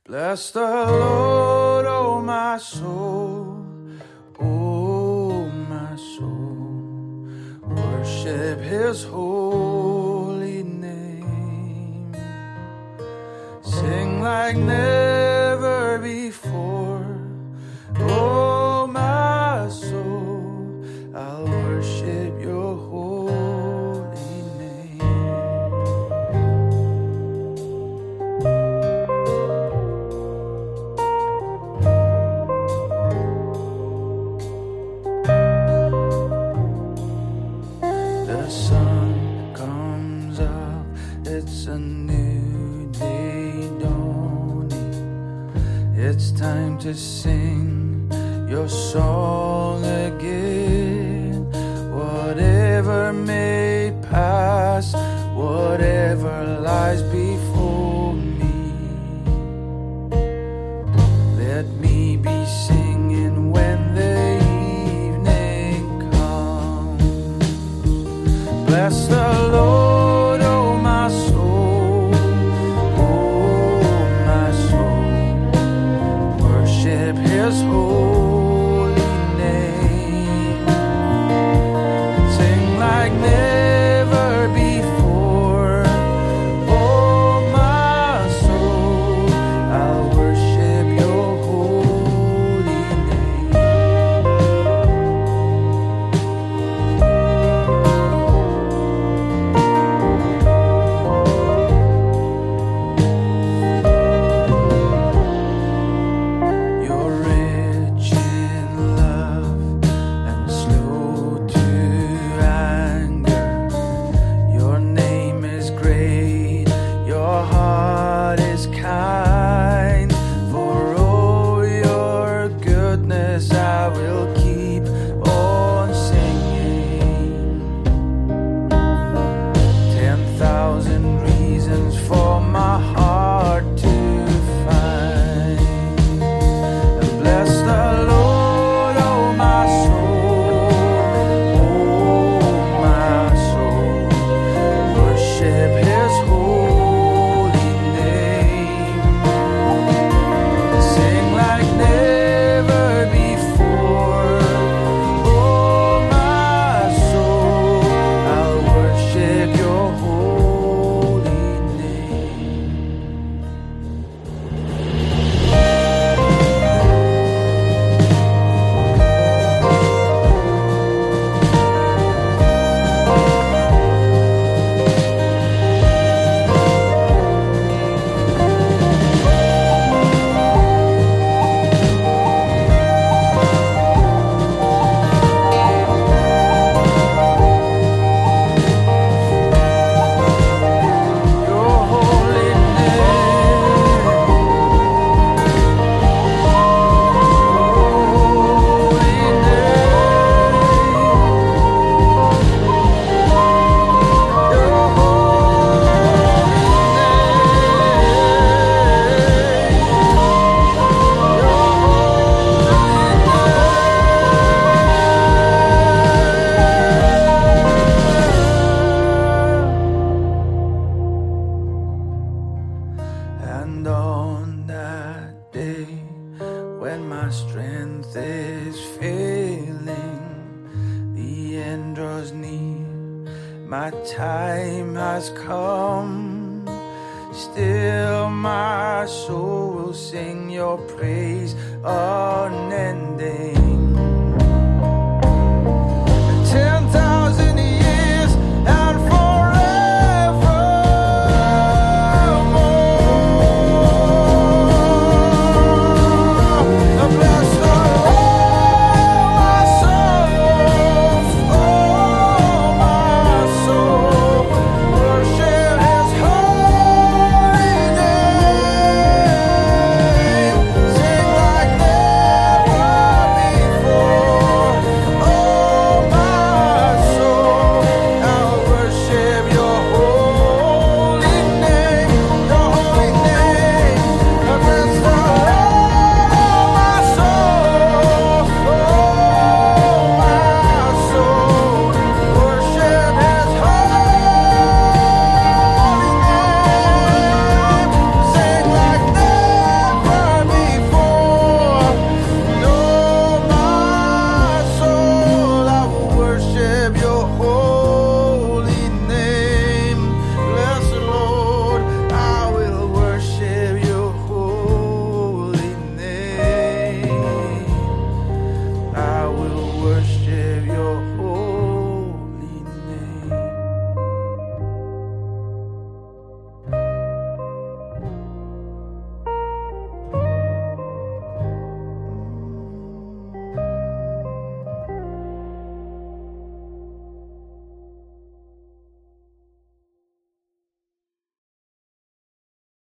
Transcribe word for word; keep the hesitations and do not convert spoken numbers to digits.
Bless the Lord, oh my soul, oh my soul. Worship His holy name. Sing like never before, oh my soul. I'll worship your holy name. The sun comes up, it's a new day dawning. It's time to sing your song again. Whatever may pass, whatever lies before me, let me be singing when the evening comes. Bless the Lord, oh my soul, oh my soul. Worship His holy name. Sing like never before, oh my soul. I'll worship your holy name. You're rich in love and slow to anger. Your name is great, your heart is kind. For all your goodness I will keep on singing. Ten thousand reasons for my heart to find. And bless the Lord, oh my soul, oh my soul. Worship His holy name. Sing like never before, oh my soul. I'll worship your holy name. Your holy name, holy name, your And on that day when my strength is failing, the end draws near, my time has come. Still my soul will sing your praise unending.